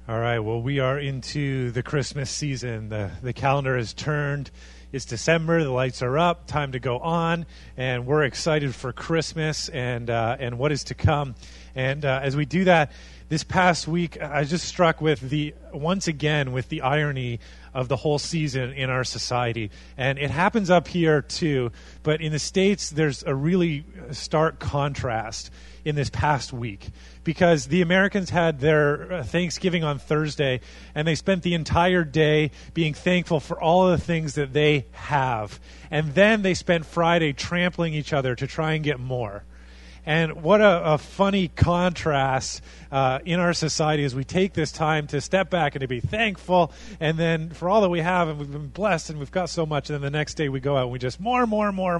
All right, well, we are into the Christmas season. The calendar has turned. It's December. The lights are up. Time to go on, and we're excited for Christmas and what is to come. And as we do that, this past week, I was just struck with once again with the irony of the whole season in our society. And it happens up here too, but in the States, there's a really stark contrast in this past week, because the Americans had their Thanksgiving on Thursday, and they spent the entire day being thankful for all of the things that they have. And then they spent Friday trampling each other to try and get more. And what a funny contrast in our society as we take this time to step back and to be thankful, and then for all that we have, and we've been blessed, and we've got so much, and then the next day we go out and we just more.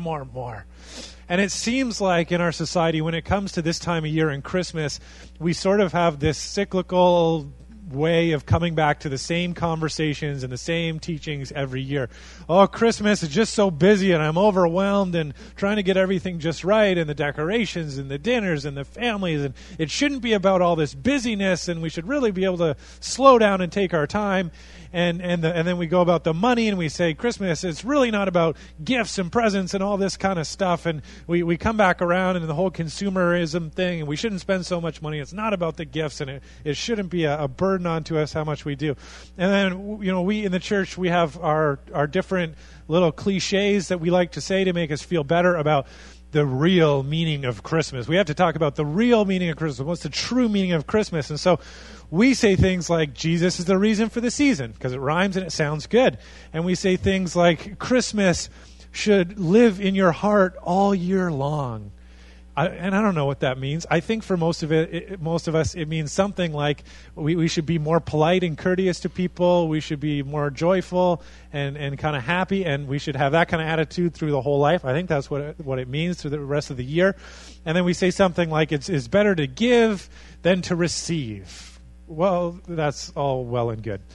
And it seems like in our society, when it comes to this time of year and Christmas, we sort of have this cyclical way of coming back to the same conversations and the same teachings every year. Oh, Christmas is just so busy, and I'm overwhelmed and trying to get everything just right, and the decorations and the dinners and the families, and it shouldn't be about all this busyness, and we should really be able to slow down and take our time. And then we go about the money, and we say Christmas, it's really not about gifts and presents and all this kind of stuff. And we come back around and the whole consumerism thing, and we shouldn't spend so much money. It's not about the gifts, and it shouldn't be a burden onto us how much we do. And then, we in the church, we have our different little cliches that we like to say to make us feel better about the real meaning of Christmas. We have to talk about the real meaning of Christmas. What's the true meaning of Christmas? And so we say things like Jesus is the reason for the season, because it rhymes and it sounds good. And we say things like Christmas should live in your heart all year long. And I don't know what that means. I think for most of us, it means something like we should be more polite and courteous to people. We should be more joyful and kind of happy, and we should have that kind of attitude through the whole life. I think that's what it means through the rest of the year. And then we say something like it's better to give than to receive. Well, that's all well and good.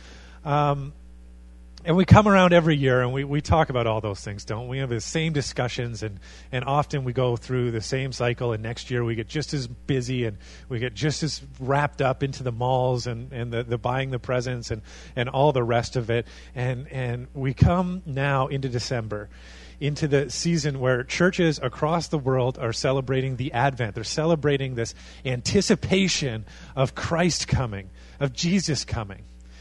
And we come around every year and we talk about all those things, don't we? We have the same discussions, and often we go through the same cycle, and next year we get just as busy and we get just as wrapped up into the malls and the buying the presents and all the rest of it. And we come now into December, into the season where churches across the world are celebrating the Advent. They're celebrating this anticipation of Christ coming, of Jesus coming.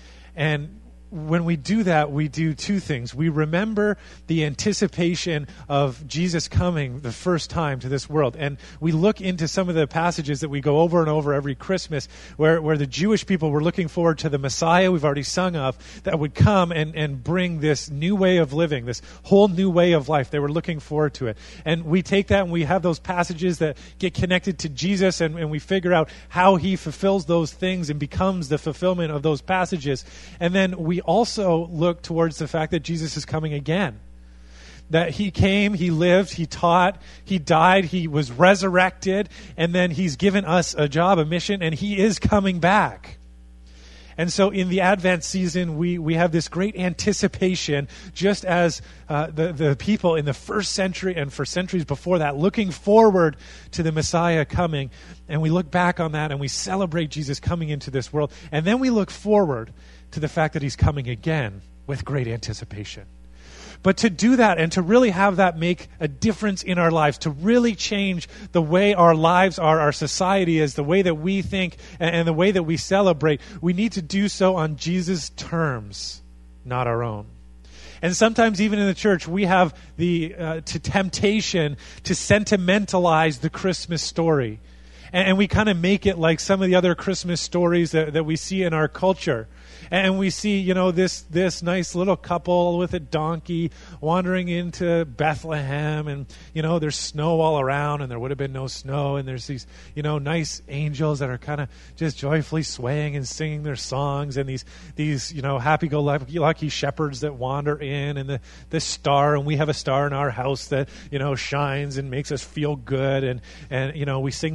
And when we do that, we do two things. We remember the anticipation of Jesus coming the first time to this world. And we look into some of the passages that we go over and over every Christmas where the Jewish people were looking forward to the Messiah we've already sung of that would come and bring this new way of living, this whole new way of life. They were looking forward to it. And we take that and we have those passages that get connected to Jesus, and we figure out how he fulfills those things and becomes the fulfillment of those passages. And then we also look towards the fact that Jesus is coming again. That he came, he lived, he taught, he died, he was resurrected, and then he's given us a job, a mission, and he is coming back. And so in the Advent season, we have this great anticipation, just as the people in the first century and for centuries before that, looking forward to the Messiah coming. And we look back on that and we celebrate Jesus coming into this world. And then we look forward to the fact that he's coming again with great anticipation. But to do that and to really have that make a difference in our lives, to really change the way our lives are, our society is, the way that we think and the way that we celebrate, we need to do so on Jesus' terms, not our own. And sometimes even in the church, we have the temptation to sentimentalize the Christmas story. And we kind of make it like some of the other Christmas stories that we see in our culture. And we see, this nice little couple with a donkey wandering into Bethlehem, and, there's snow all around, and there would have been no snow, and there's these, nice angels that are kind of just joyfully swaying and singing their songs, and these happy-go-lucky shepherds that wander in, and the star, and we have a star in our house that, shines and makes us feel good, and we sing these songs.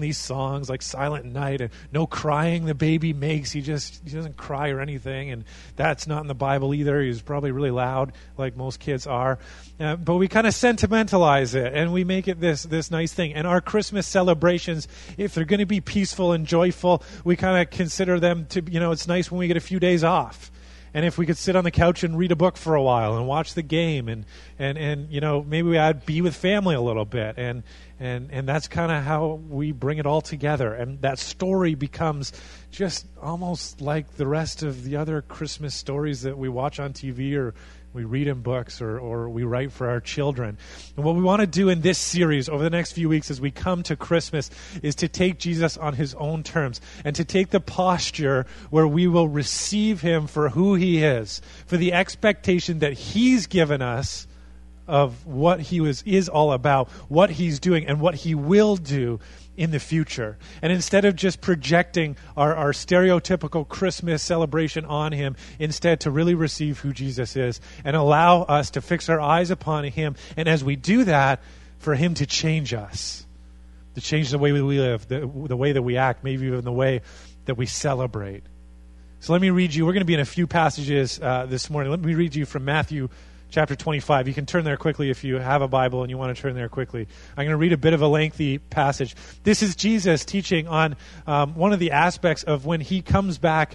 songs like Silent Night, and no crying the baby makes. He doesn't cry or anything, and that's not in the Bible either. He's probably really loud, like most kids are. But we kind of sentimentalize it, and we make it this nice thing. And our Christmas celebrations, if they're going to be peaceful and joyful, we kind of consider them to, it's nice when we get a few days off. And if we could sit on the couch and read a book for a while and watch the game and maybe we be with family a little bit. And that's kind of how we bring it all together. And that story becomes just almost like the rest of the other Christmas stories that we watch on TV or we read in books or we write for our children. And what we want to do in this series over the next few weeks as we come to Christmas is to take Jesus on his own terms and to take the posture where we will receive him for who he is, for the expectation that he's given us of what he is all about, what he's doing, and what he will do in the future. And instead of just projecting our stereotypical Christmas celebration on him, instead to really receive who Jesus is and allow us to fix our eyes upon him. And as we do that, for him to change us, to change the way we live, the way that we act, maybe even the way that we celebrate. So let me read you. We're going to be in a few passages this morning. Let me read you from Matthew chapter 25. You can turn there quickly if you have a Bible and you want to turn there quickly. I'm going to read a bit of a lengthy passage. This is Jesus teaching on one of the aspects of when he comes back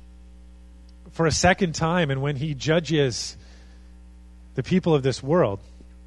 for a second time and when he judges the people of this world.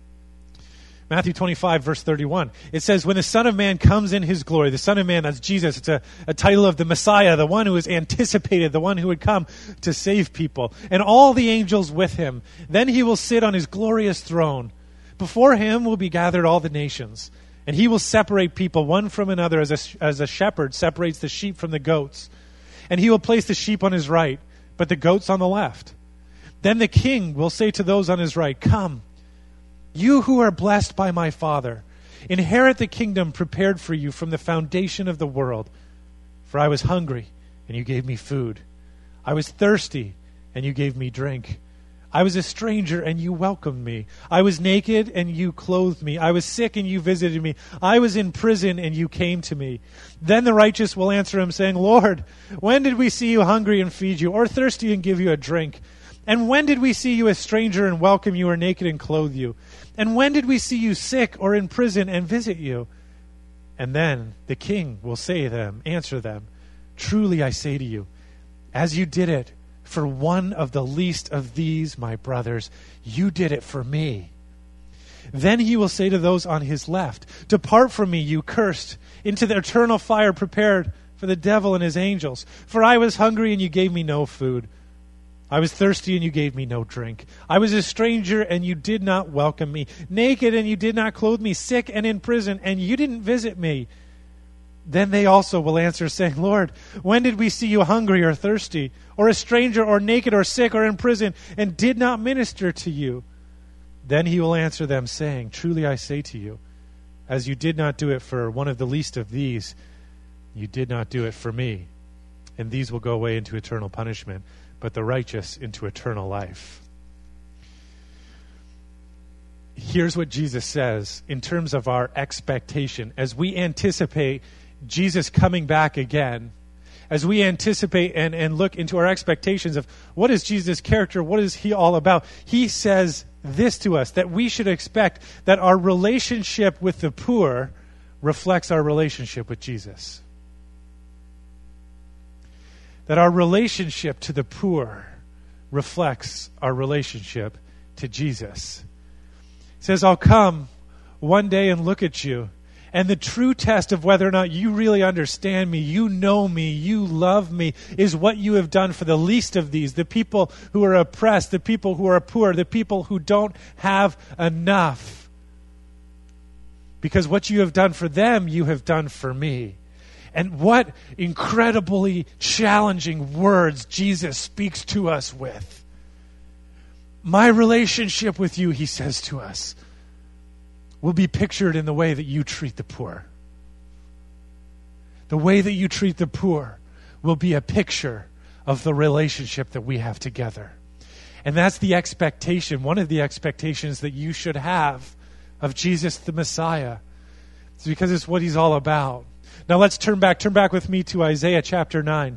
Matthew 25, verse 31. It says, when the Son of Man comes in his glory, the Son of Man, that's Jesus. It's a title of the Messiah, the one who is anticipated, the one who would come to save people. And all the angels with him. Then he will sit on his glorious throne. Before him will be gathered all the nations. And he will separate people one from another as a shepherd separates the sheep from the goats. And he will place the sheep on his right, but the goats on the left. Then the king will say to those on his right, come, you who are blessed by my Father, inherit the kingdom prepared for you from the foundation of the world. For I was hungry, and you gave me food. I was thirsty, and you gave me drink. I was a stranger, and you welcomed me. I was naked, and you clothed me. I was sick, and you visited me. I was in prison, and you came to me. Then the righteous will answer him, saying, Lord, when did we see you hungry and feed you, or thirsty and give you a drink? And when did we see you a stranger and welcome you, or naked and clothe you? And when did we see you sick or in prison and visit you? And then the king will answer them, truly I say to you, as you did it for one of the least of these, my brothers, you did it for me. Then he will say to those on his left, depart from me, you cursed, into the eternal fire prepared for the devil and his angels. For I was hungry and you gave me no food. I was thirsty and you gave me no drink. I was a stranger and you did not welcome me. Naked and you did not clothe me. Sick and in prison and you didn't visit me. Then they also will answer, saying, Lord, when did we see you hungry or thirsty, or a stranger or naked or sick or in prison, and did not minister to you? Then he will answer them, saying, truly I say to you, as you did not do it for one of the least of these, you did not do it for me. And these will go away into eternal punishment, but the righteous into eternal life. Here's what Jesus says in terms of our expectation. As we anticipate Jesus coming back again, as we anticipate and look into our expectations of what is Jesus' character, what is he all about, he says this to us, that we should expect that our relationship with the poor reflects our relationship with Jesus. That our relationship to the poor reflects our relationship to Jesus. He says, I'll come one day and look at you, and the true test of whether or not you really understand me, you know me, you love me, is what you have done for the least of these, the people who are oppressed, the people who are poor, the people who don't have enough. Because what you have done for them, you have done for me. And what incredibly challenging words Jesus speaks to us with. My relationship with you, he says to us, will be pictured in the way that you treat the poor. The way that you treat the poor will be a picture of the relationship that we have together. And that's the expectation, one of the expectations that you should have of Jesus the Messiah. It's because it's what he's all about. Now let's turn back with me to Isaiah chapter 9.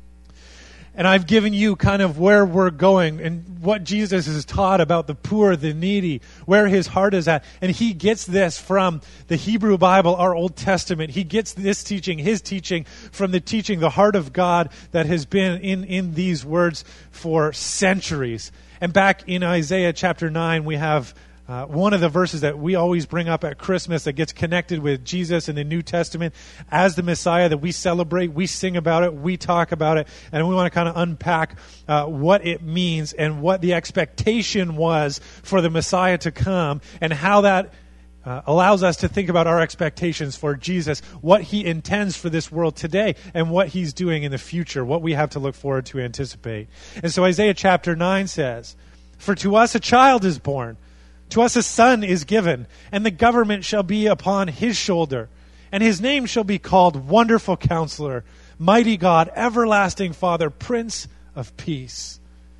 And I've given you kind of where we're going and what Jesus has taught about the poor, the needy, where his heart is at. And he gets this from the Hebrew Bible, our Old Testament. He gets this teaching, his teaching, from the teaching, the heart of God that has been in these words for centuries. And back in Isaiah chapter 9, we have one of the verses that we always bring up at Christmas that gets connected with Jesus in the New Testament as the Messiah that we celebrate, we sing about it, we talk about it, and we want to kind of unpack what it means and what the expectation was for the Messiah to come and how that allows us to think about our expectations for Jesus, what he intends for this world today, and what he's doing in the future, what we have to look forward to anticipate. And so Isaiah chapter 9 says, "For to us a child is born, to us a son is given, and the government shall be upon his shoulder. And his name shall be called Wonderful Counselor, Mighty God, Everlasting Father, Prince of Peace.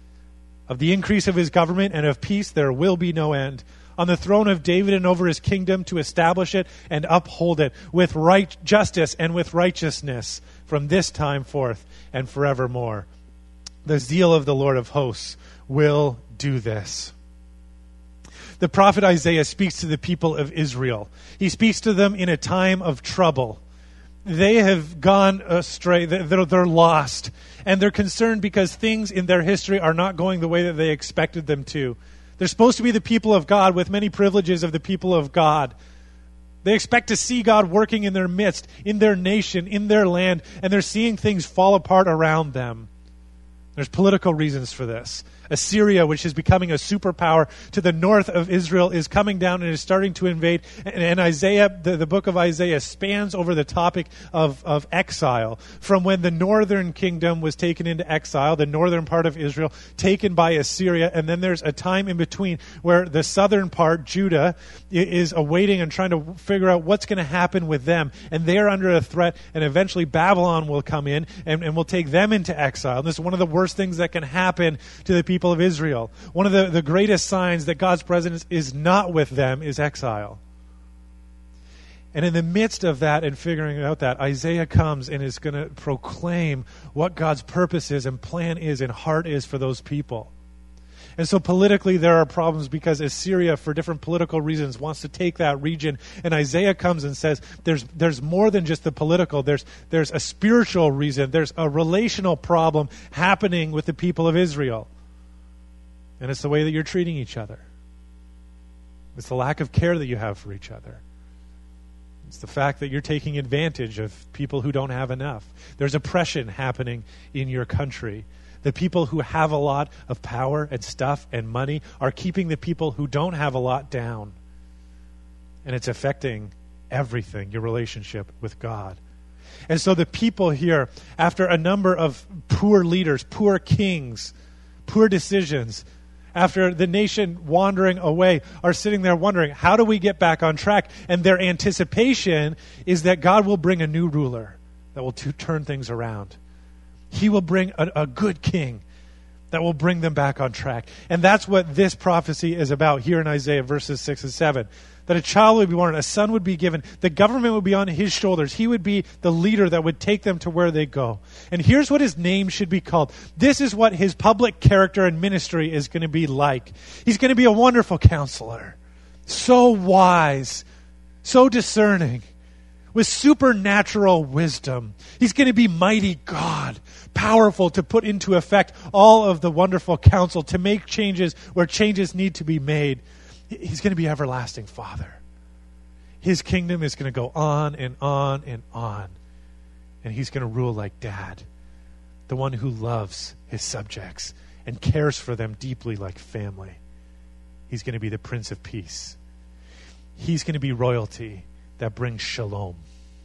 Of the increase of his government and of peace there will be no end. On the throne of David and over his kingdom, to establish it and uphold it with right justice and with righteousness from this time forth and forevermore. The zeal of the Lord of hosts will do this." The prophet Isaiah speaks to the people of Israel. He speaks to them in a time of trouble. They have gone astray. They're lost. And they're concerned because things in their history are not going the way that they expected them to. They're supposed to be the people of God with many privileges of the people of God. They expect to see God working in their midst, in their nation, in their land, and they're seeing things fall apart around them. There's political reasons for this. Assyria, which is becoming a superpower to the north of Israel, is coming down and is starting to invade. And Isaiah, the book of Isaiah, spans over the topic of exile. From when the northern kingdom was taken into exile, the northern part of Israel, taken by Assyria. And then there's a time in between where the southern part, Judah, is awaiting and trying to figure out what's going to happen with them. And they're under a threat. And eventually Babylon will come in and will take them into exile. And this is one of the worst things that can happen to the people of Israel. One of the greatest signs that God's presence is not with them is exile. And in the midst of that and figuring out that, Isaiah comes and is going to proclaim what God's purpose is and plan is and heart is for those people. And so politically there are problems because Assyria, for different political reasons, wants to take that region. And Isaiah comes and says there's more than just the political. There's a spiritual reason. There's a relational problem happening with the people of Israel. And it's the way that you're treating each other. It's the lack of care that you have for each other. It's the fact that you're taking advantage of people who don't have enough. There's oppression happening in your country. The people who have a lot of power and stuff and money are keeping the people who don't have a lot down. And it's affecting everything, your relationship with God. And so the people here, after a number of poor leaders, poor kings, poor decisions, after the nation wandering away, are sitting there wondering, how do we get back on track? And their anticipation is that God will bring a new ruler that will turn things around. He will bring a good king that will bring them back on track. And that's what this prophecy is about here in Isaiah verses 6 and 7. That a child would be born, a son would be given, the government would be on his shoulders. He would be the leader that would take them to where they go. And here's what his name should be called. This is what his public character and ministry is going to be like. He's going to be a wonderful counselor. So wise, so discerning, with supernatural wisdom. He's going to be mighty God, powerful to put into effect all of the wonderful counsel, to make changes where changes need to be made. He's going to be everlasting Father. His kingdom is going to go on and on and on. And he's going to rule like Dad, the one who loves his subjects and cares for them deeply like family. He's going to be the Prince of Peace. He's going to be royalty that brings shalom.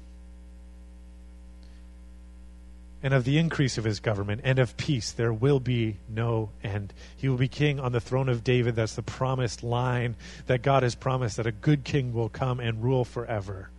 And of the increase of his government and of peace there will be no end. He will be king on the throne of David. That's the promised line that God has promised, that a good king will come and rule forever.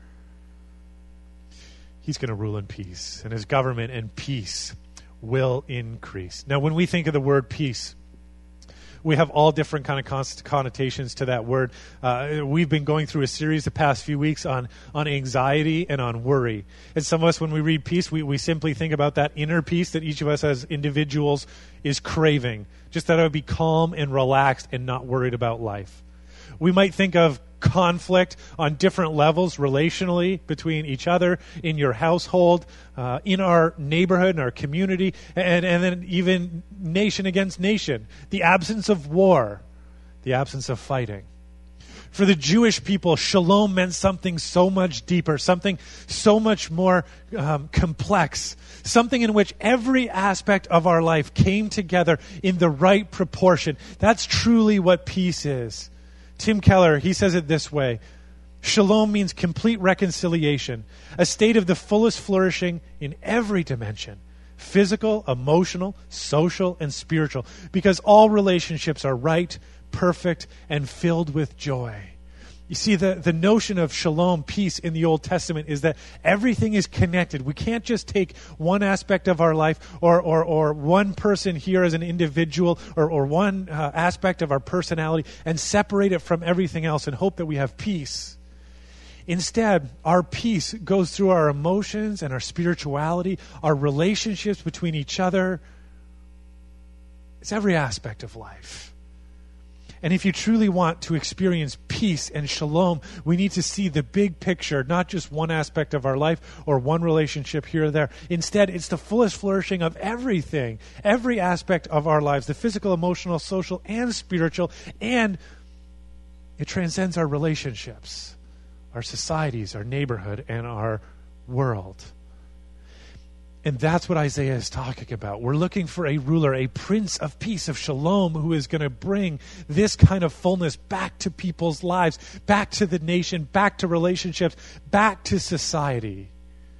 He's going to rule in peace, and his government and peace will increase. Now, when we think of the word peace, we have all different kind of connotations to that word. We've been going through a series the past few weeks on anxiety and on worry. And some of us, when we read peace, we simply think about that inner peace that each of us as individuals is craving. Just that I would be calm and relaxed and not worried about life. We might think of conflict on different levels relationally between each other, in your household, in our neighborhood, in our community, and then even nation against nation. The absence of war, the absence of fighting. For the Jewish people, shalom meant something so much deeper, something so much more complex, something in which every aspect of our life came together in the right proportion. That's truly what peace is. Tim Keller, he says it this way: shalom means complete reconciliation, a state of the fullest flourishing in every dimension, physical, emotional, social, and spiritual, because all relationships are right, perfect, and filled with joy. You see, the notion of shalom, peace, in the Old Testament is that everything is connected. We can't just take one aspect of our life or one person here as an individual or one aspect of our personality and separate it from everything else and hope that we have peace. Instead, our peace goes through our emotions and our spirituality, our relationships between each other. It's every aspect of life. And if you truly want to experience peace and shalom, we need to see the big picture, not just one aspect of our life or one relationship here or there. Instead, it's the fullest flourishing of everything, every aspect of our lives, the physical, emotional, social, and spiritual, and it transcends our relationships, our societies, our neighborhood, and our world. And that's what Isaiah is talking about. We're looking for a ruler, a prince of peace, of shalom, who is going to bring this kind of fullness back to people's lives, back to the nation, back to relationships, back to society.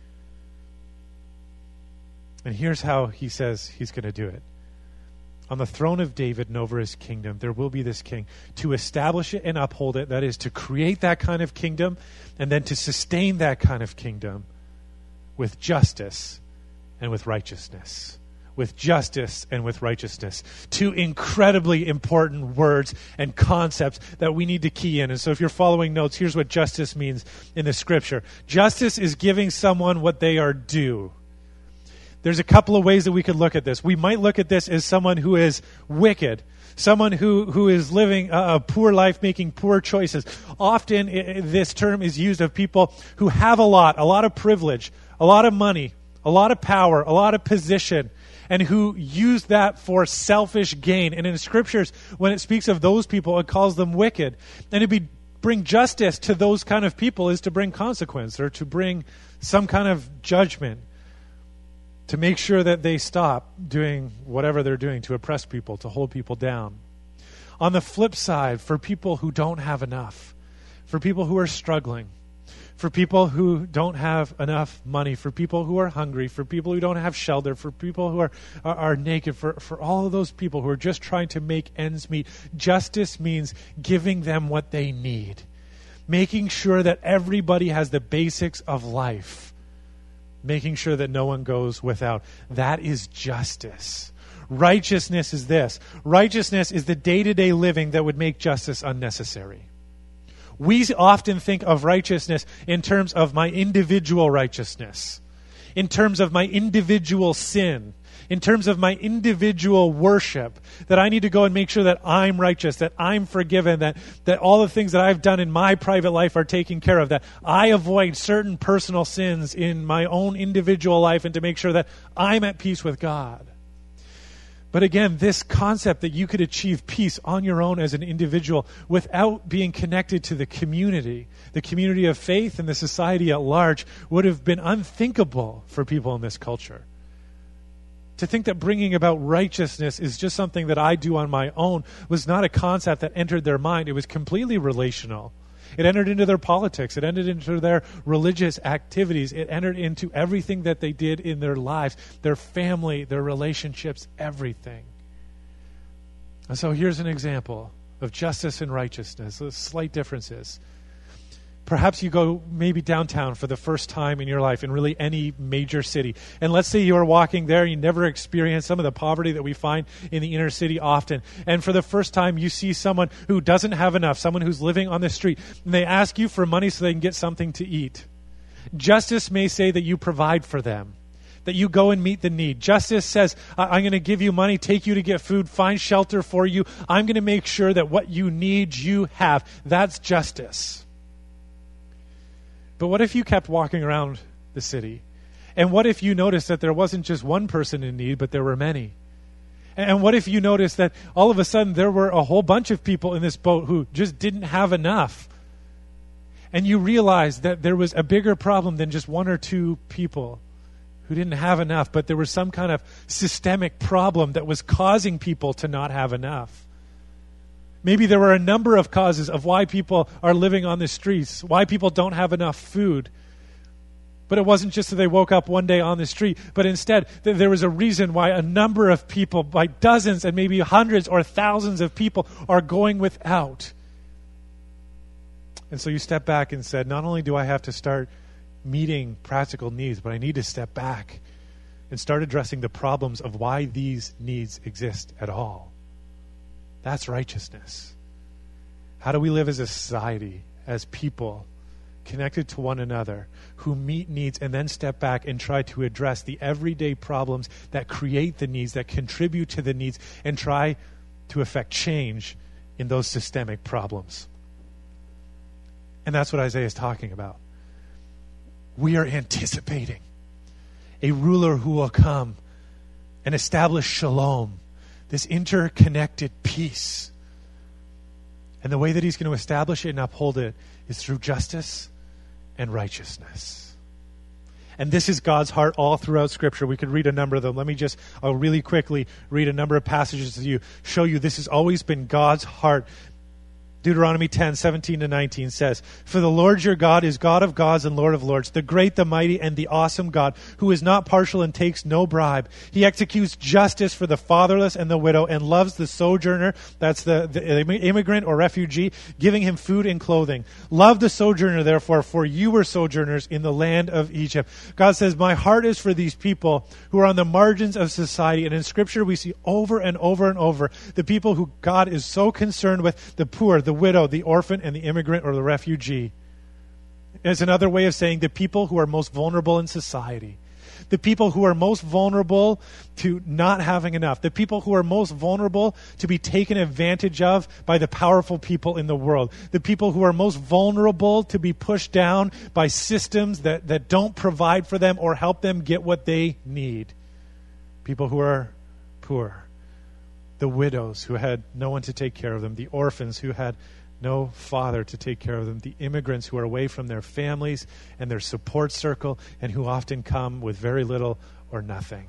And here's how he says he's going to do it. On the throne of David and over his kingdom, there will be this king to establish it and uphold it. That is, to create that kind of kingdom and then to sustain that kind of kingdom with justice and with righteousness. With justice and with righteousness. Two incredibly important words and concepts that we need to key in. And so if you're following notes, here's what justice means in the scripture. Justice is giving someone what they are due. There's a couple of ways that we could look at this. We might look at this as someone who is wicked, someone who is living a poor life, making poor choices. Often this term is used of people who have a lot of privilege, a lot of money, a lot of power, a lot of position, and who use that for selfish gain. And in the scriptures, when it speaks of those people, it calls them wicked. And to bring justice to those kind of people is to bring consequence or to bring some kind of judgment, to make sure that they stop doing whatever they're doing to oppress people, to hold people down. On the flip side, for people who don't have enough, for people who are struggling, for people who don't have enough money, for people who are hungry, for people who don't have shelter, for people who are naked, for all of those people who are just trying to make ends meet, justice means giving them what they need, making sure that everybody has the basics of life, making sure that no one goes without. That is justice. Righteousness is this. Righteousness is the day-to-day living that would make justice unnecessary. We often think of righteousness in terms of my individual righteousness, in terms of my individual sin, in terms of my individual worship, that I need to go and make sure that I'm righteous, that I'm forgiven, that all the things that I've done in my private life are taken care of, that I avoid certain personal sins in my own individual life, and to make sure that I'm at peace with God. But again, this concept that you could achieve peace on your own as an individual without being connected to the community of faith and the society at large, would have been unthinkable for people in this culture. To think that bringing about righteousness is just something that I do on my own was not a concept that entered their mind. It was completely relational. It entered into their politics. It entered into their religious activities. It entered into everything that they did in their lives, their family, their relationships, everything. And so here's an example of justice and righteousness, the slight differences. Perhaps you go maybe downtown for the first time in your life in really any major city. And let's say you are walking there, you never experience some of the poverty that we find in the inner city often. And for the first time, you see someone who doesn't have enough, someone who's living on the street, and they ask you for money so they can get something to eat. Justice may say that you provide for them, that you go and meet the need. Justice says, I'm going to give you money, take you to get food, find shelter for you. I'm going to make sure that what you need, you have. That's justice. But what if you kept walking around the city? And what if you noticed that there wasn't just one person in need, but there were many? And what if you noticed that all of a sudden there were a whole bunch of people in this boat who just didn't have enough? And you realized that there was a bigger problem than just one or two people who didn't have enough, but there was some kind of systemic problem that was causing people to not have enough. Maybe there were a number of causes of why people are living on the streets, why people don't have enough food. But it wasn't just that they woke up one day on the street, but instead there was a reason why a number of people, by dozens and maybe hundreds or thousands of people, are going without. And so you step back and said, not only do I have to start meeting practical needs, but I need to step back and start addressing the problems of why these needs exist at all. That's righteousness. How do we live as a society, as people, connected to one another, who meet needs and then step back and try to address the everyday problems that create the needs, that contribute to the needs, and try to effect change in those systemic problems? And that's what Isaiah is talking about. We are anticipating a ruler who will come and establish shalom, this interconnected peace. And the way that he's going to establish it and uphold it is through justice and righteousness. And this is God's heart all throughout Scripture. We could read a number of them. I'll really quickly read a number of passages to you, show you this has always been God's heart. Deuteronomy 10:17-19 says, "For the Lord your God is God of gods and Lord of lords, the great, the mighty, and the awesome God, who is not partial and takes no bribe. He executes justice for the fatherless and the widow and loves the sojourner," that's the immigrant or refugee, "giving him food and clothing. Love the sojourner, therefore, for you were sojourners in the land of Egypt." God says, my heart is for these people who are on the margins of society. And in Scripture, we see over and over and over the people who God is so concerned with, the poor, the widow, the orphan, and the immigrant or the refugee. It's another way of saying the people who are most vulnerable in society. The people who are most vulnerable to not having enough. The people who are most vulnerable to be taken advantage of by the powerful people in the world. The people who are most vulnerable to be pushed down by systems that don't provide for them or help them get what they need. People who are poor. The widows who had no one to take care of them, the orphans who had no father to take care of them, the immigrants who are away from their families and their support circle and who often come with very little or nothing.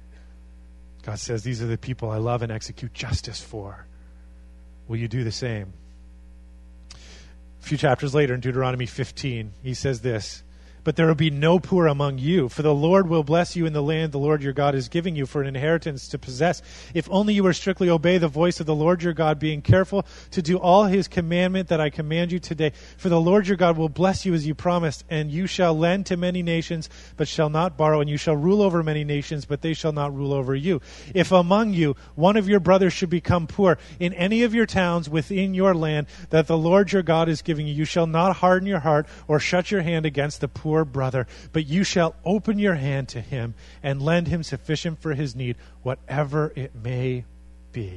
God says, these are the people I love and execute justice for. Will you do the same? A few chapters later in Deuteronomy 15, he says this, "But there will be no poor among you, for the Lord will bless you in the land the Lord your God is giving you for an inheritance to possess, if only you will strictly obey the voice of the Lord your God, being careful to do all his commandment that I command you today. For the Lord your God will bless you as you promised, and you shall lend to many nations, but shall not borrow, and you shall rule over many nations, but they shall not rule over you. If among you one of your brothers should become poor in any of your towns within your land that the Lord your God is giving you, you shall not harden your heart or shut your hand against the poor brother, but you shall open your hand to him and lend him sufficient for his need, whatever it may be."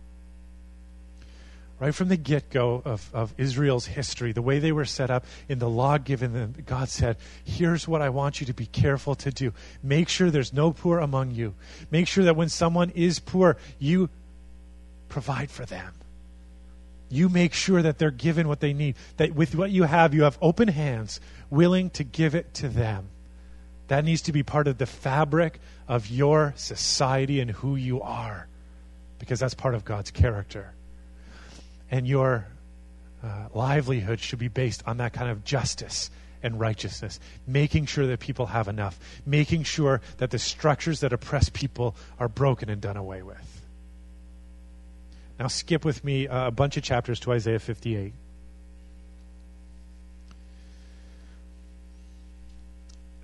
Right from the get-go of Israel's history, the way they were set up in the law given them, God said, here's what I want you to be careful to do. Make sure there's no poor among you. Make sure that when someone is poor, you provide for them. You make sure that they're given what they need, that with what you have open hands, willing to give it to them. That needs to be part of the fabric of your society and who you are, because that's part of God's character. And your livelihood should be based on that kind of justice and righteousness, making sure that people have enough, making sure that the structures that oppress people are broken and done away with. Now skip with me a bunch of chapters to Isaiah 58.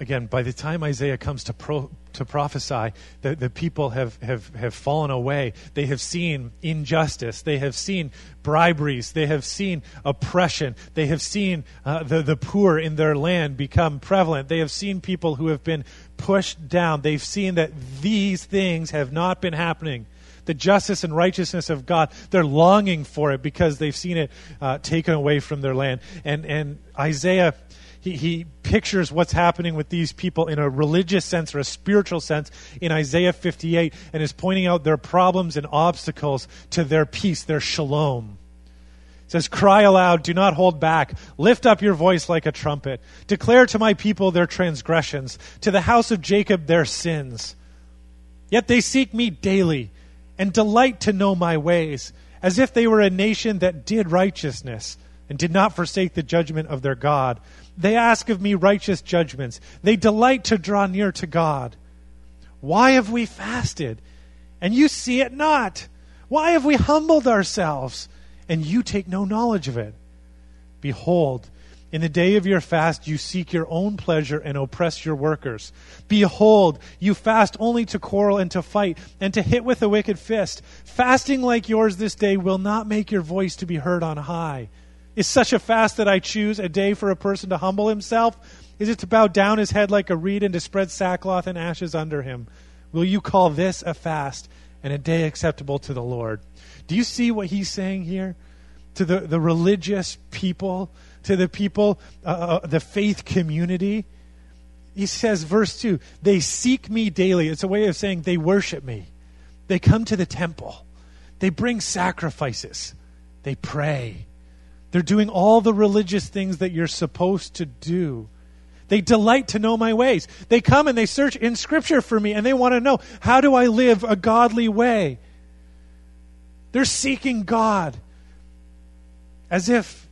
again, by the time Isaiah comes to prophesy, the people have fallen away. They have seen injustice. They have seen briberies. They have seen oppression. They have seen the poor in their land become prevalent. They have seen people who have been pushed down. They've seen that these things have not been happening. The justice and righteousness of God, they're longing for it because they've seen it taken away from their land. And Isaiah, he pictures what's happening with these people in a religious sense or a spiritual sense in Isaiah 58, and is pointing out their problems and obstacles to their peace, their shalom. It says, cry aloud, do not hold back. Lift up your voice like a trumpet. Declare to my people their transgressions, to the house of Jacob their sins. Yet they seek me daily and delight to know my ways, as if they were a nation that did righteousness and did not forsake the judgment of their God. They ask of me righteous judgments. They delight to draw near to God. Why have we fasted, and you see it not? Why have we humbled ourselves, and you take no knowledge of it? Behold, in the day of your fast you seek your own pleasure and oppress your workers. Behold, you fast only to quarrel and to fight, and to hit with a wicked fist. Fasting like yours this day will not make your voice to be heard on high. Is such a fast that I choose a day for a person to humble himself? Is it to bow down his head like a reed and to spread sackcloth and ashes under him? Will you call this a fast and a day acceptable to the Lord? Do you see what he's saying here? To the religious people, to the people, the faith community. He says, verse 2, they seek me daily. It's a way of saying they worship me. They come to the temple. They bring sacrifices. They pray. They're doing all the religious things that you're supposed to do. They delight to know my ways. They come and they search in Scripture for me, and they want to know, how do I live a godly way? They're seeking God as if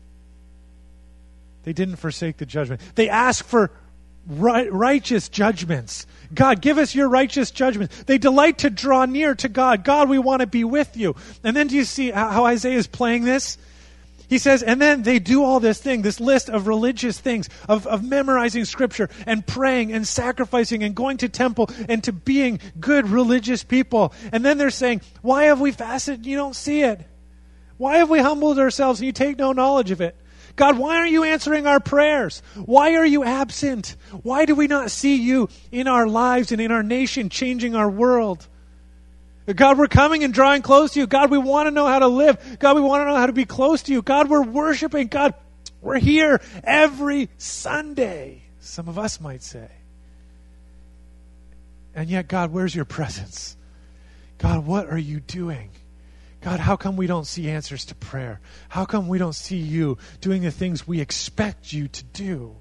they didn't forsake the judgment. They ask for righteous judgments. God, give us your righteous judgments. They delight to draw near to God. God, we want to be with you. And then do you see how Isaiah is playing this? He says, and then they do all this thing, this list of religious things, of memorizing Scripture and praying and sacrificing and going to temple and to being good religious people. And then they're saying, why have we fasted and you don't see it? Why have we humbled ourselves and you take no knowledge of it? God, why aren't you answering our prayers? Why are you absent? Why do we not see you in our lives and in our nation changing our world? God, we're coming and drawing close to you. God, we want to know how to live. God, we want to know how to be close to you. God, we're worshiping. God, we're here every Sunday, some of us might say. And yet, God, where's your presence? God, what are you doing? God, how come we don't see answers to prayer? How come we don't see you doing the things we expect you to do?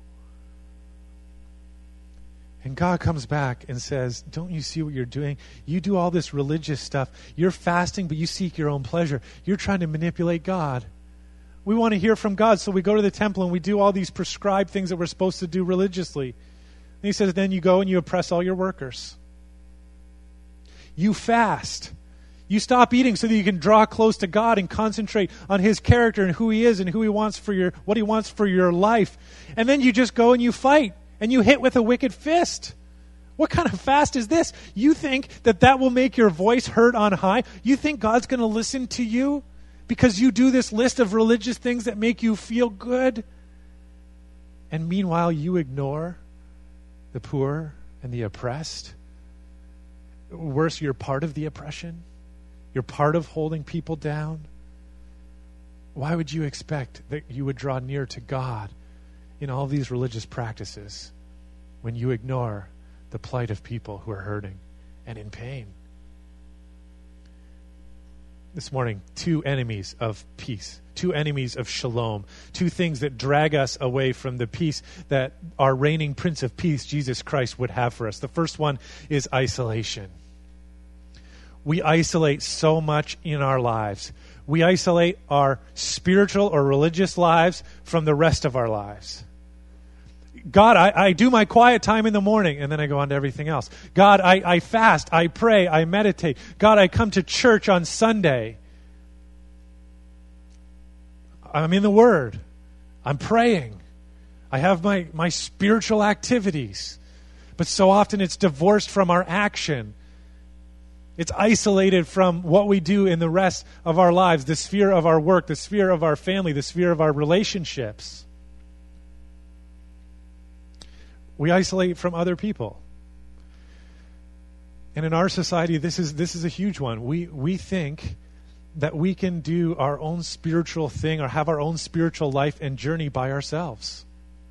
And God comes back and says, don't you see what you're doing? You do all this religious stuff. You're fasting, but you seek your own pleasure. You're trying to manipulate God. We want to hear from God, so we go to the temple and we do all these prescribed things that we're supposed to do religiously. And he says, then you go and you oppress all your workers. You fast. You stop eating so that you can draw close to God and concentrate on his character and who he is and who he wants for what he wants for your life. And then you just go and you fight. And you hit with a wicked fist. What kind of fast is this? You think that will make your voice heard on high? You think God's going to listen to you because you do this list of religious things that make you feel good? And meanwhile, you ignore the poor and the oppressed? Worse, you're part of the oppression? You're part of holding people down? Why would you expect that you would draw near to God in all these religious practices when you ignore the plight of people who are hurting and in pain? This morning, two enemies of peace, two enemies of shalom, two things that drag us away from the peace that our reigning Prince of Peace, Jesus Christ, would have for us. The first one is isolation. We isolate so much in our lives. We isolate our spiritual or religious lives from the rest of our lives. God, I do my quiet time in the morning, and then I go on to everything else. God, I fast, I pray, I meditate. God, I come to church on Sunday. I'm in the Word. I'm praying. I have my spiritual activities. But so often it's divorced from our action. It's isolated from what we do in the rest of our lives, the sphere of our work, the sphere of our family, the sphere of our relationships. We isolate from other people. And in our society, this is a huge one. We think that we can do our own spiritual thing or have our own spiritual life and journey by ourselves.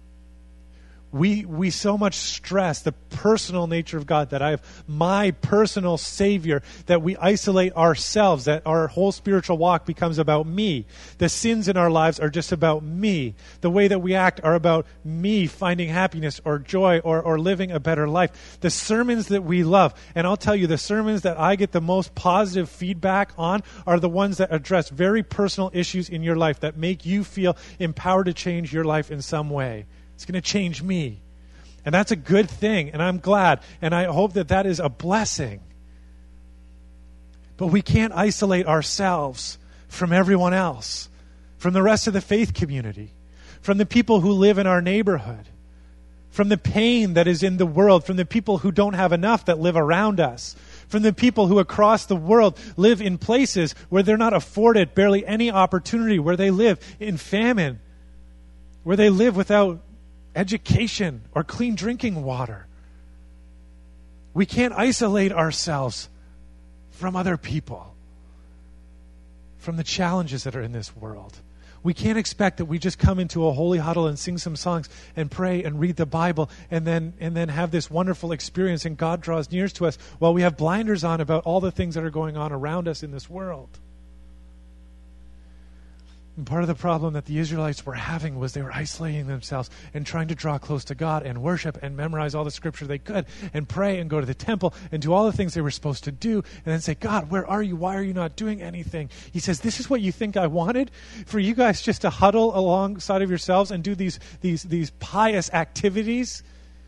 We so much stress the personal nature of God, that I have my personal Savior, that we isolate ourselves, that our whole spiritual walk becomes about me. The sins in our lives are just about me. The way that we act are about me finding happiness or joy or living a better life. The sermons that we love, and I'll tell you, the sermons that I get the most positive feedback on are the ones that address very personal issues in your life that make you feel empowered to change your life in some way. It's going to change me. And that's a good thing, and I'm glad, and I hope that that is a blessing. But we can't isolate ourselves from everyone else, from the rest of the faith community, from the people who live in our neighborhood, from the pain that is in the world, from the people who don't have enough that live around us, from the people who across the world live in places where they're not afforded barely any opportunity, where they live in famine, where they live without education or clean drinking water. We can't isolate ourselves from other people, from the challenges that are in this world. We can't expect that we just come into a holy huddle and sing some songs and pray and read the Bible and then have this wonderful experience and God draws near to us while we have blinders on about all the things that are going on around us in this world. And part of the problem that the Israelites were having was they were isolating themselves and trying to draw close to God and worship and memorize all the scripture they could and pray and go to the temple and do all the things they were supposed to do and then say, God, where are you? Why are you not doing anything? He says, this is what you think I wanted? For you guys just to huddle alongside of yourselves and do these pious activities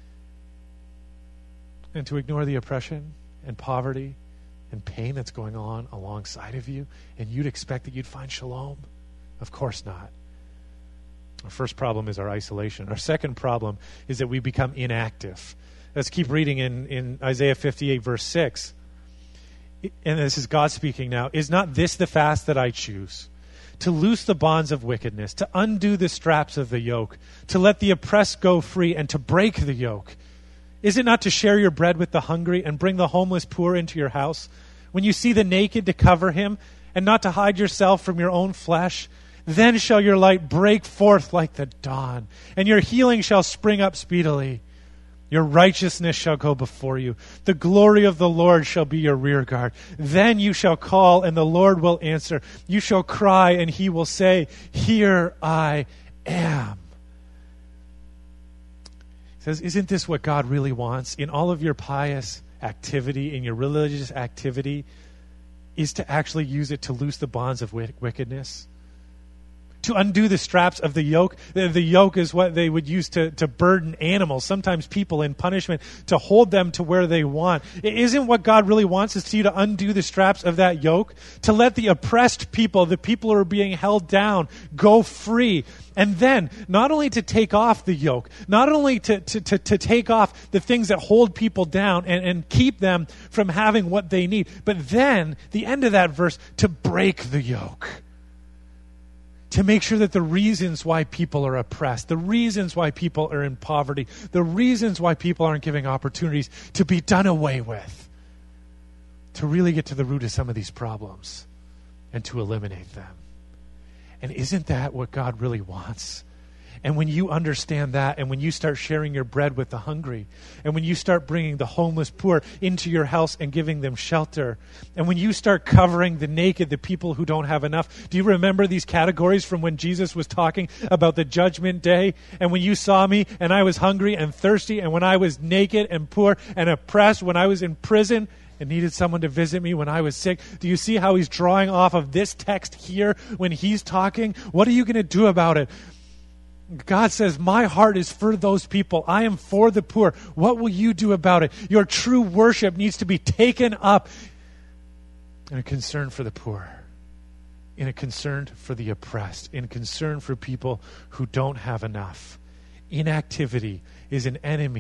and to ignore the oppression and poverty and pain that's going on alongside of you, and you'd expect that you'd find shalom? Of course not. Our first problem is our isolation. Our second problem is that we become inactive. Let's keep reading in Isaiah 58, verse 6. And this is God speaking now. Is not this the fast that I choose? To loose the bonds of wickedness, to undo the straps of the yoke, to let the oppressed go free, and to break the yoke. Is it not to share your bread with the hungry and bring the homeless poor into your house? When you see the naked, to cover him, and not to hide yourself from your own flesh? Then shall your light break forth like the dawn, and your healing shall spring up speedily. Your righteousness shall go before you. The glory of the Lord shall be your rear guard. Then you shall call, and the Lord will answer. You shall cry, and he will say, Here I am. He says, isn't this what God really wants? In all of your pious activity, in your religious activity, is to actually use it to loose the bonds of wickedness? To undo the straps of the yoke. The yoke is what they would use to burden animals, sometimes people, in punishment, to hold them to where they want. Isn't what God really wants is for you to undo the straps of that yoke? To let the oppressed people, the people who are being held down, go free. And then, not only to take off the yoke, not only to take off the things that hold people down and keep them from having what they need, but then, the end of that verse, to break the yoke. To make sure that the reasons why people are oppressed, the reasons why people are in poverty, the reasons why people aren't giving opportunities, to be done away with. To really get to the root of some of these problems and to eliminate them. And isn't that what God really wants? And when you understand that, and when you start sharing your bread with the hungry, and when you start bringing the homeless poor into your house and giving them shelter, and when you start covering the naked, the people who don't have enough, do you remember these categories from when Jesus was talking about the judgment day? And when you saw me, and I was hungry and thirsty, and when I was naked and poor and oppressed, when I was in prison and needed someone to visit me, when I was sick. Do you see how he's drawing off of this text here when he's talking? What are you going to do about it? God says, my heart is for those people. I am for the poor. What will you do about it? Your true worship needs to be taken up in a concern for the poor, in a concern for the oppressed, in concern for people who don't have enough. Inactivity is an enemy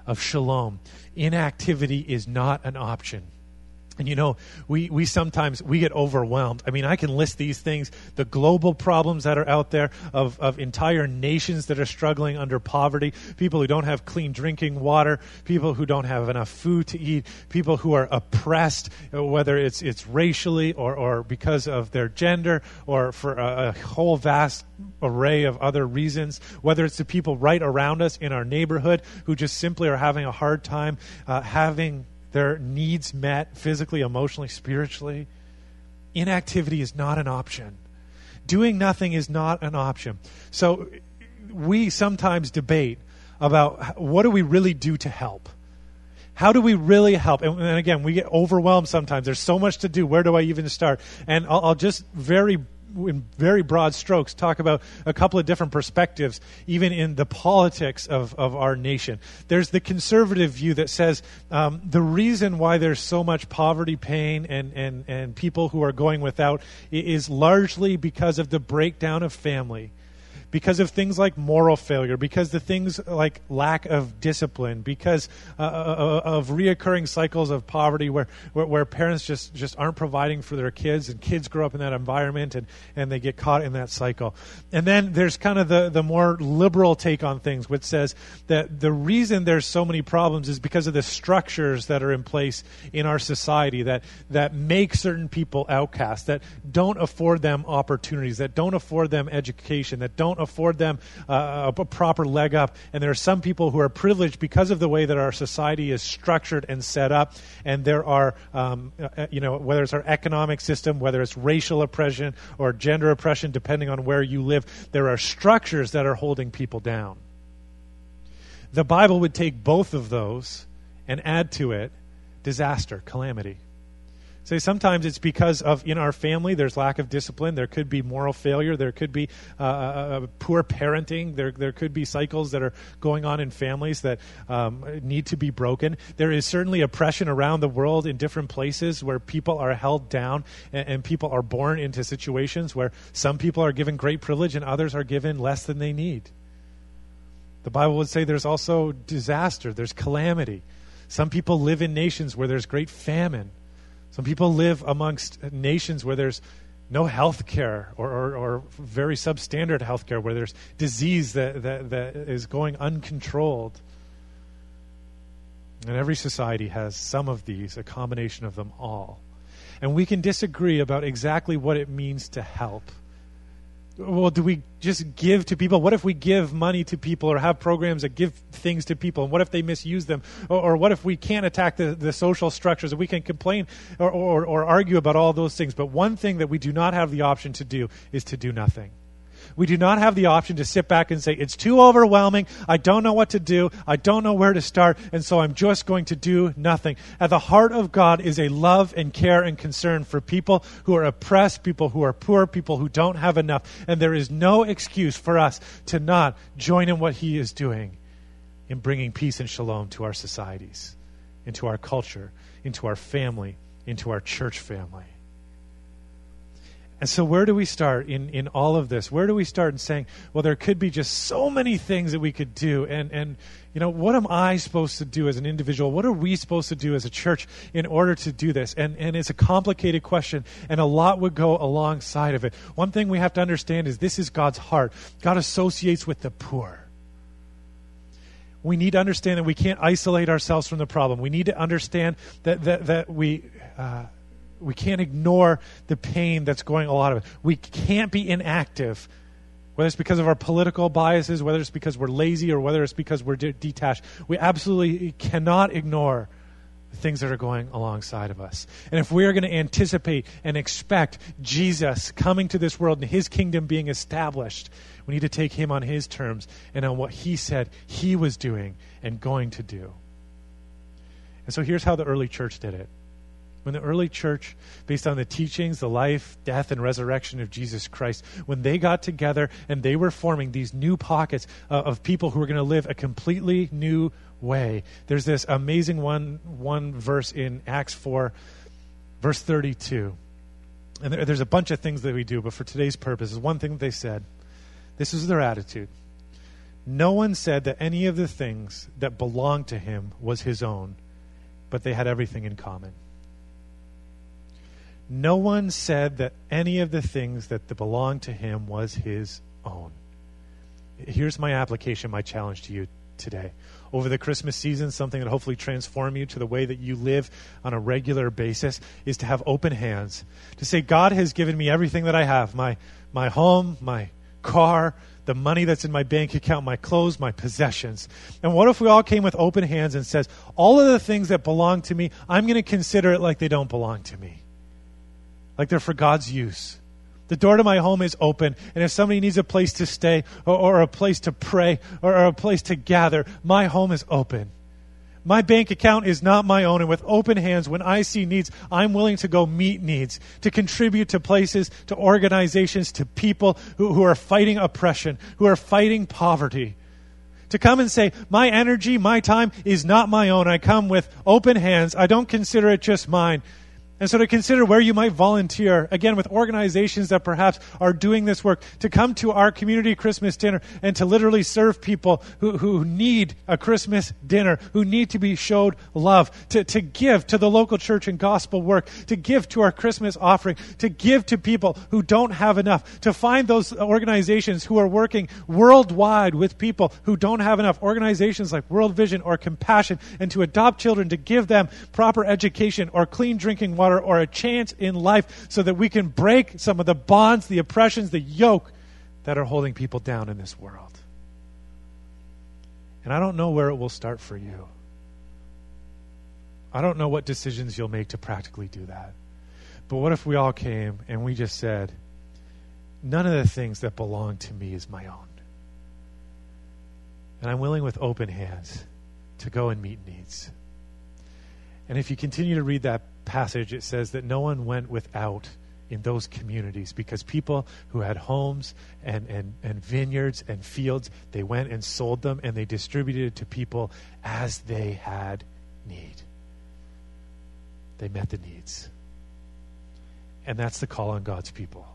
of shalom. Inactivity is not an option. And we sometimes get overwhelmed. I mean, I can list these things, the global problems that are out there of entire nations that are struggling under poverty, people who don't have clean drinking water, people who don't have enough food to eat, people who are oppressed, whether it's racially or because of their gender or for a whole vast array of other reasons, whether it's the people right around us in our neighborhood who just simply are having a hard time having their needs met physically, emotionally, spiritually. Inactivity is not an option. Doing nothing is not an option. So we sometimes debate about what do we really do to help? How do we really help? And again, we get overwhelmed sometimes. There's so much to do. Where do I even start? And I'll just in very broad strokes, talk about a couple of different perspectives, even in the politics of our nation. There's the conservative view that says the reason why there's so much poverty, pain, and people who are going without is largely because of the breakdown of family, because of things like moral failure, because of things like lack of discipline, because of reoccurring cycles of poverty where parents just aren't providing for their kids, and kids grow up in that environment and they get caught in that cycle. And then there's kind of the more liberal take on things, which says that the reason there's so many problems is because of the structures that are in place in our society that make certain people outcasts, that don't afford them opportunities, that don't afford them education, that don't afford them a proper leg up. And there are some people who are privileged because of the way that our society is structured and set up. And there are, whether it's our economic system, whether it's racial oppression or gender oppression, depending on where you live, there are structures that are holding people down. The Bible would take both of those and add to it disaster, calamity. Say sometimes it's because of in our family there's lack of discipline. There could be moral failure. There could be poor parenting. There could be cycles that are going on in families that need to be broken. There is certainly oppression around the world in different places where people are held down and people are born into situations where some people are given great privilege and others are given less than they need. The Bible would say there's also disaster. There's calamity. Some people live in nations where there's great famine. Some people live amongst nations where there's no health care or very substandard health care, where there's disease that is going uncontrolled. And every society has some of these, a combination of them all. And we can disagree about exactly what it means to help. Well, do we just give to people? What if we give money to people or have programs that give things to people? And what if they misuse them? Or what if we can't attack the social structures and we can complain or argue about all those things? But one thing that we do not have the option to do is to do nothing. We do not have the option to sit back and say, it's too overwhelming, I don't know what to do, I don't know where to start, and so I'm just going to do nothing. At the heart of God is a love and care and concern for people who are oppressed, people who are poor, people who don't have enough. And there is no excuse for us to not join in what He is doing in bringing peace and shalom to our societies, into our culture, into our family, into our church family. And so where do we start in all of this? Where do we start in saying, well, there could be just so many things that we could do. And what am I supposed to do as an individual? What are we supposed to do as a church in order to do this? And it's a complicated question, and a lot would go alongside of it. One thing we have to understand is this is God's heart. God associates with the poor. We need to understand that we can't isolate ourselves from the problem. We need to understand that we can't ignore the pain that's going a lot of it. We can't be inactive, whether it's because of our political biases, whether it's because we're lazy, or whether it's because we're detached. We absolutely cannot ignore the things that are going alongside of us. And if we are going to anticipate and expect Jesus coming to this world and His kingdom being established, we need to take Him on His terms and on what He said He was doing and going to do. And so here's how the early church did it. When the early church, based on the teachings, the life, death, and resurrection of Jesus Christ, when they got together and they were forming these new pockets of people who were going to live a completely new way. There's this amazing one verse in Acts 4, verse 32. And there's a bunch of things that we do, but for today's purposes, one thing that they said, this is their attitude. No one said that any of the things that belonged to him was his own, but they had everything in common. No one said that any of the things that belonged to him was his own. Here's my application, my challenge to you today. Over the Christmas season, something that hopefully transform you to the way that you live on a regular basis is to have open hands. To say, God has given me everything that I have, my home, my car, the money that's in my bank account, my clothes, my possessions. And what if we all came with open hands and says, all of the things that belong to me, I'm going to consider it like they don't belong to me. Like they're for God's use. The door to my home is open, and if somebody needs a place to stay or a place to pray or a place to gather, my home is open. My bank account is not my own, and with open hands, when I see needs, I'm willing to go meet needs, to contribute to places, to organizations, to people who are fighting oppression, who are fighting poverty. To come and say, my energy, my time is not my own. I come with open hands. I don't consider it just mine. And so to consider where you might volunteer, again, with organizations that perhaps are doing this work, to come to our community Christmas dinner and to literally serve people who need a Christmas dinner, who need to be showed love, to give to the local church and gospel work, to give to our Christmas offering, to give to people who don't have enough, to find those organizations who are working worldwide with people who don't have enough, organizations like World Vision or Compassion, and to adopt children, to give them proper education or clean drinking water or a chance in life so that we can break some of the bonds, the oppressions, the yoke that are holding people down in this world. And I don't know where it will start for you. I don't know what decisions you'll make to practically do that. But what if we all came and we just said, none of the things that belong to me is my own. And I'm willing with open hands to go and meet needs. And if you continue to read that passage, it says that no one went without in those communities because people who had homes and vineyards and fields, they went and sold them and they distributed it to people as they had need. They met the needs. And that's the call on God's people.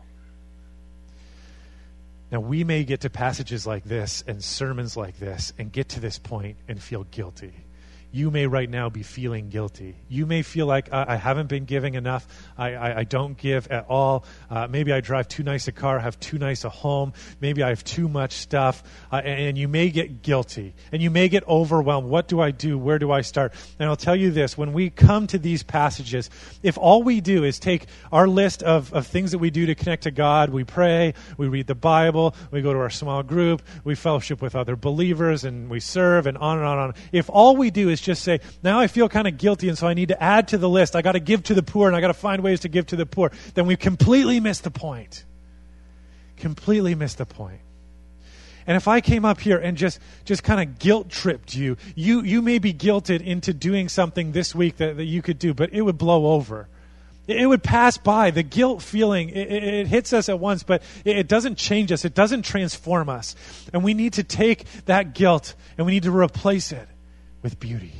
Now, we may get to passages like this and sermons like this and get to this point and feel guilty. You may right now be feeling guilty. You may feel like, I haven't been giving enough. I don't give at all. Maybe I drive too nice a car, have too nice a home. Maybe I have too much stuff. And you may get guilty. And you may get overwhelmed. What do I do? Where do I start? And I'll tell you this. When we come to these passages, if all we do is take our list of things that we do to connect to God, we pray, we read the Bible, we go to our small group, we fellowship with other believers, and we serve, and on and on and on. If all we do is just say, now I feel kind of guilty and so I need to add to the list. I got to give to the poor and I got to find ways to give to the poor. Then we've completely missed the point. Completely missed the point. And if I came up here and just kind of guilt tripped you may be guilted into doing something this week that you could do, but it would blow over. It would pass by. The guilt feeling, it hits us at once, but it doesn't change us. It doesn't transform us. And we need to take that guilt and we need to replace it with beauty,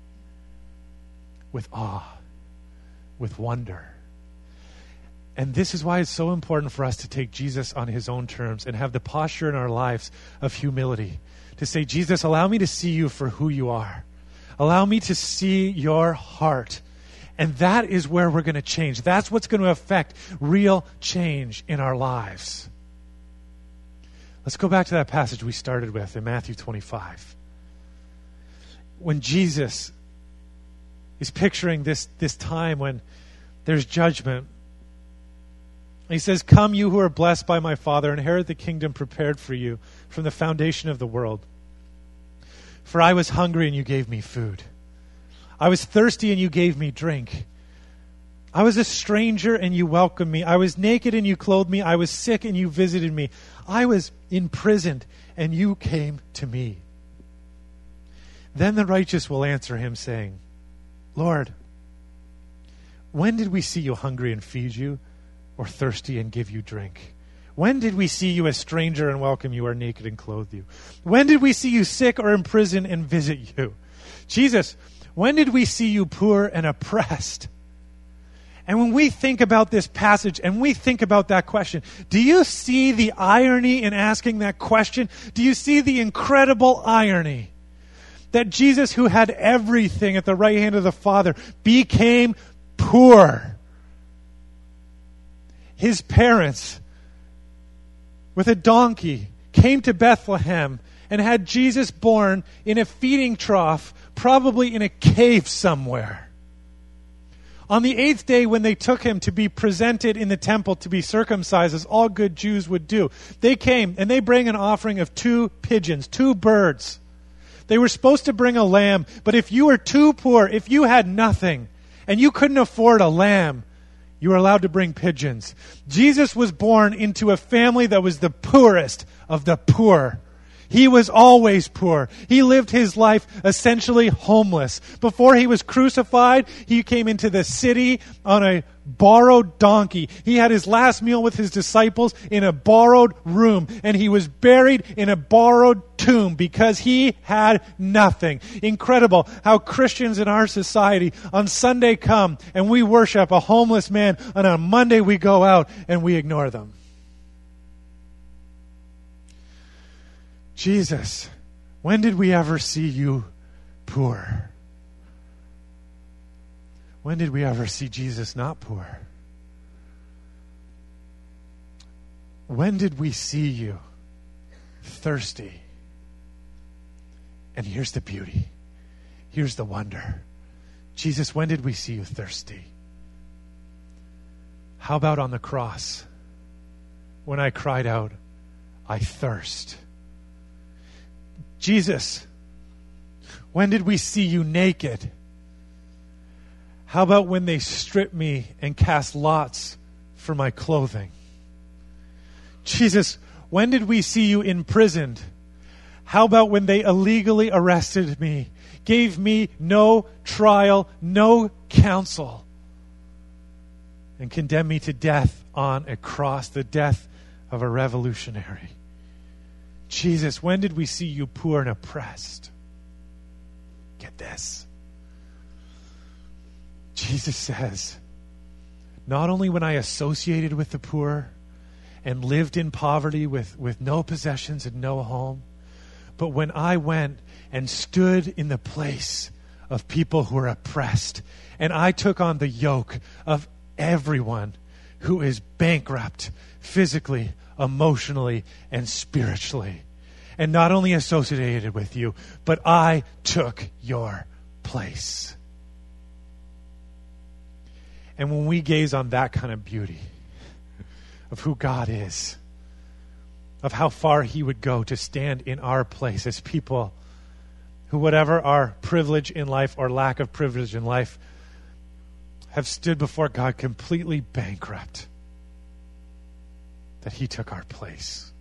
with awe, with wonder. And this is why it's so important for us to take Jesus on his own terms and have the posture in our lives of humility. To say, Jesus, allow me to see you for who you are. Allow me to see your heart. And that is where we're going to change. That's what's going to affect real change in our lives. Let's go back to that passage we started with in Matthew 25. When Jesus is picturing this time when there's judgment, he says, come you who are blessed by my Father, inherit the kingdom prepared for you from the foundation of the world. For I was hungry and you gave me food. I was thirsty and you gave me drink. I was a stranger and you welcomed me. I was naked and you clothed me. I was sick and you visited me. I was imprisoned and you came to me. Then the righteous will answer him, saying, Lord, when did we see you hungry and feed you, or thirsty and give you drink? When did we see you a stranger and welcome you, or naked and clothe you? When did we see you sick or in prison and visit you? Jesus, when did we see you poor and oppressed And when we think about this passage and we think about that question, do you see the irony in asking that question? Do you see the incredible irony that Jesus, who had everything at the right hand of the Father, became poor? His parents, with a donkey, came to Bethlehem and had Jesus born in a feeding trough, probably in a cave somewhere. On the 8th day, when they took him to be presented in the temple to be circumcised, as all good Jews would do, they came and they bring an offering of 2 pigeons, 2 birds. They were supposed to bring a lamb, but if you were too poor, if you had nothing, and you couldn't afford a lamb, you were allowed to bring pigeons. Jesus was born into a family that was the poorest of the poor. He was always poor. He lived his life essentially homeless. Before he was crucified, he came into the city on a borrowed donkey. He had his last meal with his disciples in a borrowed room, and he was buried in a borrowed tomb because he had nothing. Incredible how Christians in our society on Sunday come and we worship a homeless man, and on Monday we go out and we ignore them. Jesus, when did we ever see you poor? When did we ever see Jesus not poor? When did we see you thirsty? And here's the beauty. Here's the wonder. Jesus, when did we see you thirsty? How about on the cross when I cried out, I thirst? Jesus, when did we see you naked? How about when they stripped me and cast lots for my clothing? Jesus, when did we see you imprisoned? How about when they illegally arrested me, gave me no trial, no counsel, and condemned me to death on a cross, the death of a revolutionary? Jesus, when did we see you poor and oppressed? Get this. Jesus says, not only when I associated with the poor and lived in poverty with no possessions and no home, but when I went and stood in the place of people who are oppressed, and I took on the yoke of everyone who is bankrupt physically, emotionally, and spiritually. And not only associated with you, but I took your place. And when we gaze on that kind of beauty of who God is, of how far he would go to stand in our place as people who, whatever our privilege in life or lack of privilege in life, have stood before God completely bankrupt, that he took our place.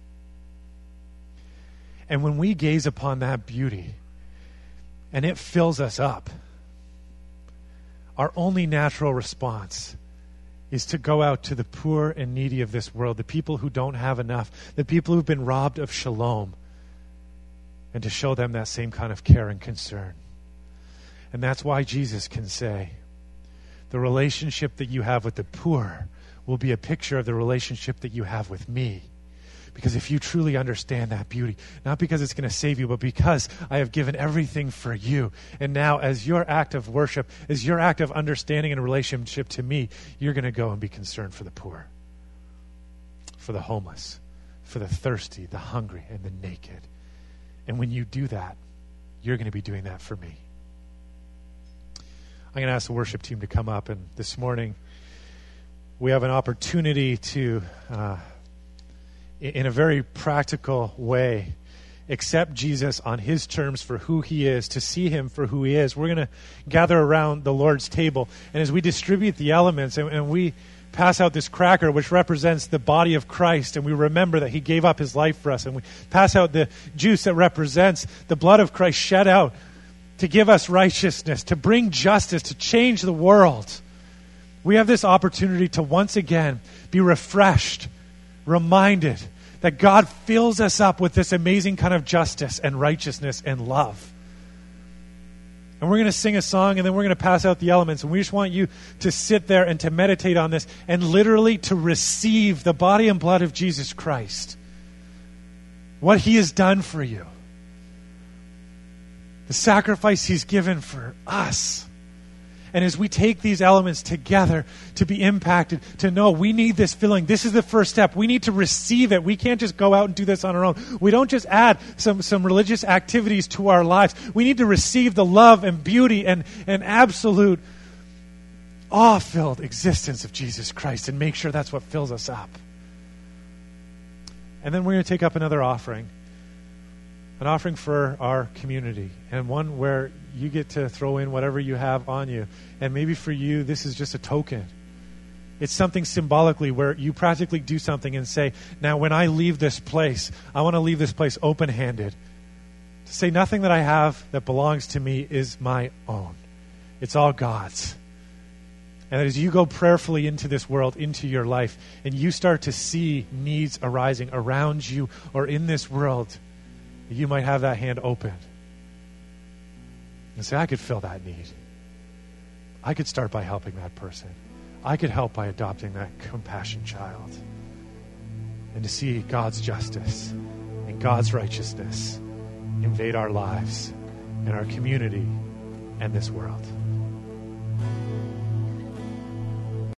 And when we gaze upon that beauty and it fills us up, our only natural response is to go out to the poor and needy of this world, the people who don't have enough, the people who've been robbed of shalom, and to show them that same kind of care and concern. And that's why Jesus can say, the relationship that you have with the poor will be a picture of the relationship that you have with me. Because if you truly understand that beauty, not because it's going to save you, but because I have given everything for you. And now as your act of worship, as your act of understanding and relationship to me, you're going to go and be concerned for the poor, for the homeless, for the thirsty, the hungry, and the naked. And when you do that, you're going to be doing that for me. I'm going to ask the worship team to come up. And this morning, we have an opportunity to in a very practical way, accept Jesus on his terms for who he is, to see him for who he is. We're going to gather around the Lord's table, and as we distribute the elements and we pass out this cracker, which represents the body of Christ, and we remember that he gave up his life for us, and we pass out the juice that represents the blood of Christ shed out to give us righteousness, to bring justice, to change the world. We have this opportunity to once again be refreshed, reminded that God fills us up with this amazing kind of justice and righteousness and love. And we're going to sing a song, and then we're going to pass out the elements. And we just want you to sit there and to meditate on this and literally to receive the body and blood of Jesus Christ. What he has done for you. The sacrifice he's given for us. And as we take these elements together to be impacted, to know we need this filling, this is the first step. We need to receive it. We can't just go out and do this on our own. We don't just add some religious activities to our lives. We need to receive the love and beauty and absolute awe-filled existence of Jesus Christ and make sure that's what fills us up. And then we're going to take up another offering. An offering for our community, and one where you get to throw in whatever you have on you. And maybe for you, this is just a token. It's something symbolically where you practically do something and say, now when I leave this place, I want to leave this place open-handed. To say nothing that I have that belongs to me is my own. It's all God's. And as you go prayerfully into this world, into your life, and you start to see needs arising around you or in this world, you might have that hand open and say, I could fill that need. I could start by helping that person. I could help by adopting that compassion child. And to see God's justice and God's righteousness invade our lives and our community and this world.